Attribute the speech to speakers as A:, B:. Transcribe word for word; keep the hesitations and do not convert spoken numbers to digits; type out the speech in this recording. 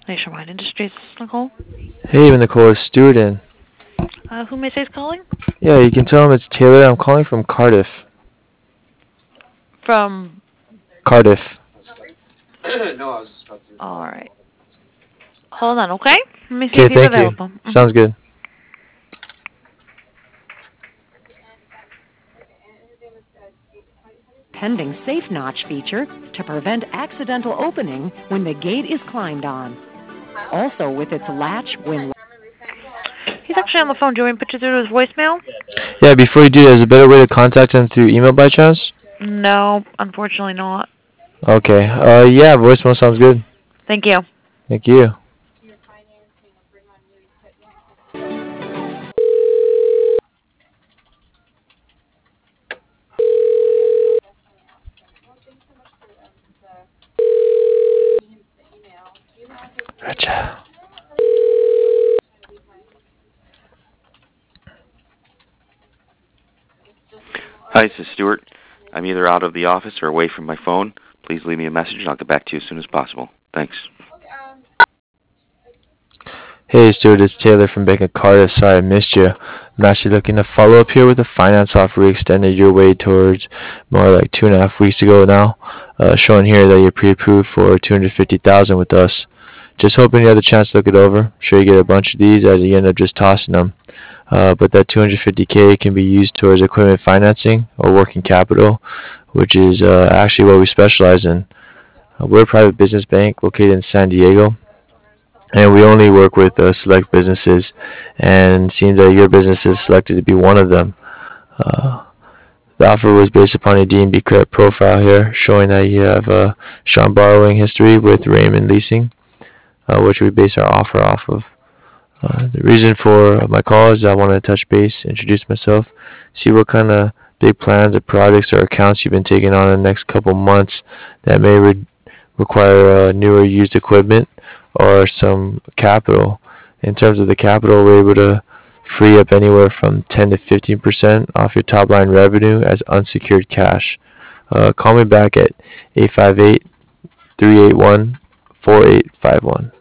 A: Nationwide Industries, this is Nicole.
B: Hey, Nicole, it's Stuart in.
A: Uh, who may I say is calling?
B: Yeah, you can tell him it's Taylor. I'm calling from Cardiff.
A: From.
B: Cardiff.
A: Alright. Hold on, okay? Let me see
B: Okay,
A: if he's
B: thank you.
A: available. hmm
B: Sounds good.
C: Pending Safe Notch feature to prevent accidental opening when the gate is climbed on. Also with its latch when...
A: He's actually on the phone. Do you want me to put you through his voicemail?
B: Yeah, before you do, there's a better way to contact him through email by chance?
A: No, unfortunately not.
B: Okay. Uh, yeah, voicemail sounds good.
A: Thank you.
B: Thank you. Gotcha.
D: Hi, this is Stuart. I'm either out of the office or away from my phone. Please leave me a message and I'll get back to you as soon as possible. Thanks.
B: Hey, Stuart, it's Taylor from Bank of Cardiff. Sorry I missed you. I'm actually looking to follow up here with a finance offer we extended your way towards more like two and a half weeks ago now, uh, showing here that you're pre-approved for two hundred fifty thousand dollars with us. Just hoping you had the chance to look it over. I'm sure you get a bunch of these as you end up just tossing them. Uh, but that two hundred fifty K can be used towards equipment financing or working capital, which is uh, actually what we specialize in. Uh, we're a private business bank located in San Diego, and we only work with uh, select businesses, and it seems that your business is selected to be one of them. Uh, the offer was based upon a D and B credit profile here, showing that you have a strong borrowing history with Raymond Leasing, uh, which we base our offer off of. Uh, the reason for my call is I want to touch base, introduce myself, see what kind of big plans or projects or accounts you've been taking on in the next couple months that may re- require uh, newer used equipment or some capital. In terms of the capital, we're able to free up anywhere from ten to fifteen percent off your top line revenue as unsecured cash. Uh, call me back at eight five eight, three eight one, four eight five one.